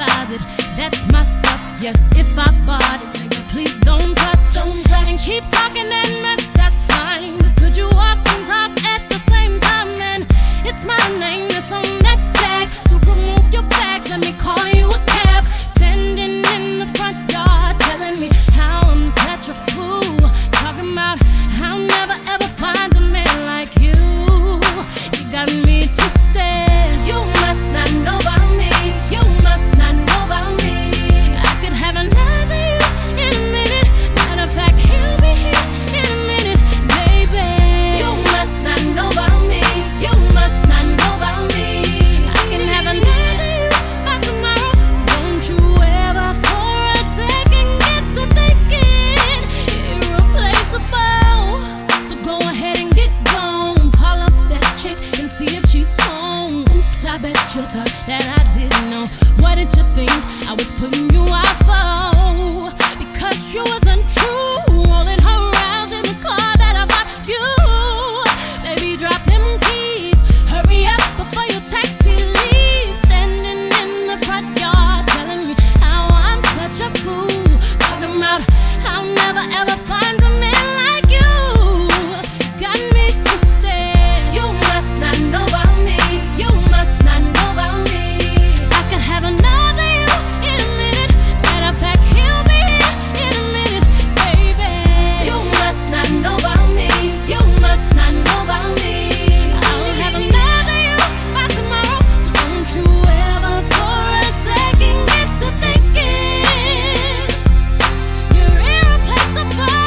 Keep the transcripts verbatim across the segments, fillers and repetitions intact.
closet. That's my stuff. Yes, if I bought it, nigga, please don't touch. Don't touch. And keep talking and mess, that's fine. But could you walk and talk at the same time? And it's my name that's on that tag. So remove your bags, let me call you a cab. Standing in the front yard, telling me how I'm such a fool. Talking about I'll never ever find a man like you. You got me twisted. You must not know about me. You must not know about me. I could have another you in a minute. Matter of fact, he'll be here in a minute, baby. You must not know about me. You must not know about me. I can have another you by tomorrow. So don't you ever for a second get to thinking irreplaceable. So go ahead and get gone. Call up that chick and see if she's home. Oops, I bet you thought that I didn't know. What did you think I was putting you out for? Because you wasn't true. Rolling her around in the car that I bought you. Baby, drop them keys. Hurry up before your taxi leaves. Standing in the front yard, telling me how I'm such a fool. Talking about I'll never ever find a man like you. Got me twisted. You must not know about me. You must not know about me. I can have another you in a minute. Matter of fact, he'll be here in a minute, baby. You must not know about me. You must not know about me. I'll have another you by tomorrow. So don't you ever for a second get to thinking you're irreplaceable.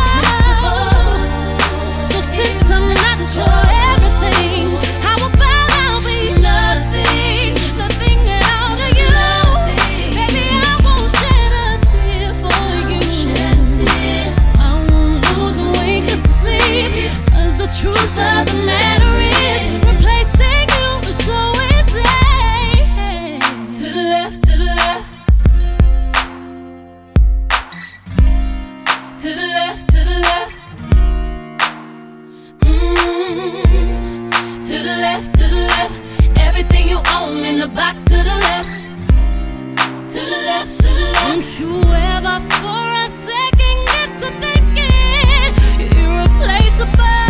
So since I'm not your everything, how about I'll be nothing, nothing at all to you? Baby, I won't shed a tear for you. I won't lose a wink of sleep. 'Cause the truth of the matter is, replacing you is so easy. To the left, to the left. To the left, to the left. Mm. To the left, to the left. Everything you own in the box to the left. To the left, to the left. Don't you ever for a second get to thinking you're irreplaceable.